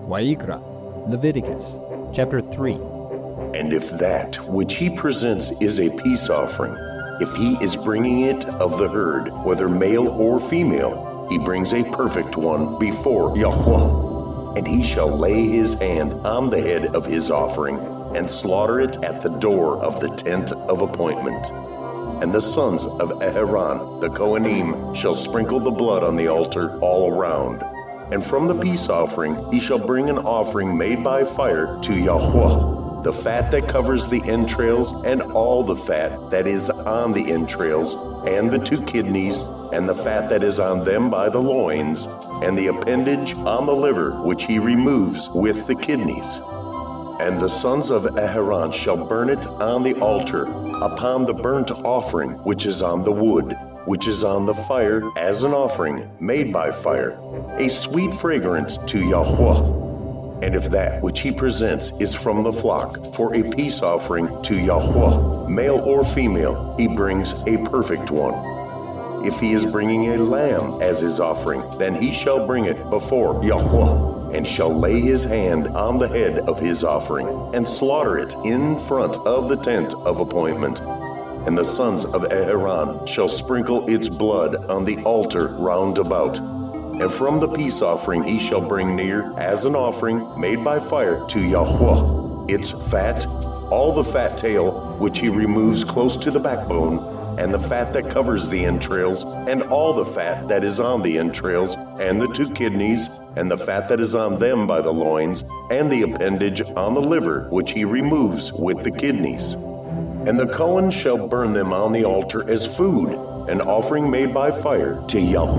Wayikra, Leviticus, chapter 3. And if that which he presents is a peace offering, if he is bringing it of the herd, whether male or female, he brings a perfect one before Yahweh. And he shall lay his hand on the head of his offering, and slaughter it at the door of the tent of appointment. And the sons of Aaron, the Kohanim, shall sprinkle the blood on the altar all around. And from the peace offering he shall bring an offering made by fire to Yahweh, the fat that covers the entrails, and all the fat that is on the entrails, and the 2 kidneys, and the fat that is on them by the loins, and the appendage on the liver, which he removes with the kidneys. And the sons of Aaron shall burn it on the altar, upon the burnt offering which is on the wood, which is on the fire, as an offering made by fire, a sweet fragrance to Yahweh. And if that which he presents is from the flock, for a peace offering to Yahweh, male or female, he brings a perfect one. If he is bringing a lamb as his offering, then he shall bring it before Yahweh, and shall lay his hand on the head of his offering, and slaughter it in front of the tent of appointment. And the sons of Aaron shall sprinkle its blood on the altar round about. And from the peace offering he shall bring near, as an offering made by fire to Yahweh, its fat, all the fat tail, which he removes close to the backbone, and the fat that covers the entrails, and all the fat that is on the entrails, and the 2 kidneys, and the fat that is on them by the loins, and the appendage on the liver, which he removes with the kidneys. And the Cohen shall burn them on the altar as food, an offering made by fire to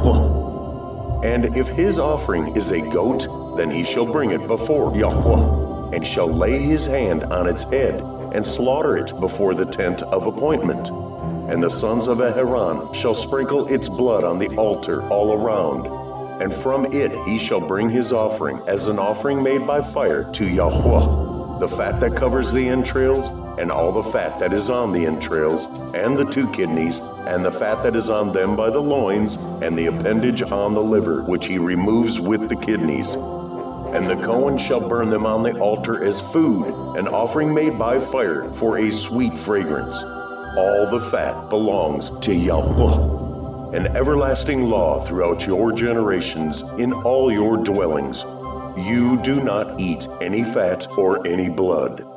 Yahweh. And if his offering is a goat, then he shall bring it before Yahweh, and shall lay his hand on its head, and slaughter it before the tent of appointment. And the sons of Aaron shall sprinkle its blood on the altar all around. And from it he shall bring his offering as an offering made by fire to Yahweh, the fat that covers the entrails, and all the fat that is on the entrails, and the 2 kidneys, and the fat that is on them by the loins, and the appendage on the liver, which he removes with the kidneys. And the Cohen shall burn them on the altar as food, an offering made by fire for a sweet fragrance. All the fat belongs to Yahweh. An everlasting law throughout your generations in all your dwellings. You do not eat any fat or any blood.